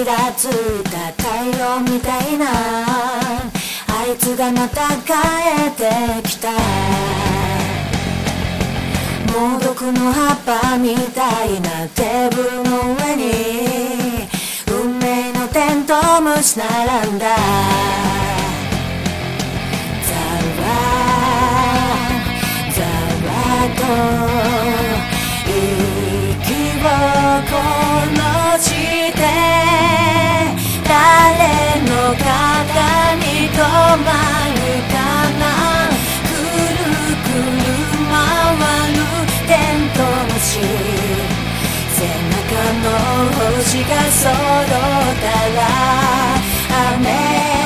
ちらついた太陽みたいなあいつがまた帰ってきた。猛毒の葉っぱみたいなテーブルの上に運命のテントウムシ並んだ。ざわざわと息を殺して誰の肩に止まるかな。くるくる回るテントウムシ、背中の星が揃ったら雨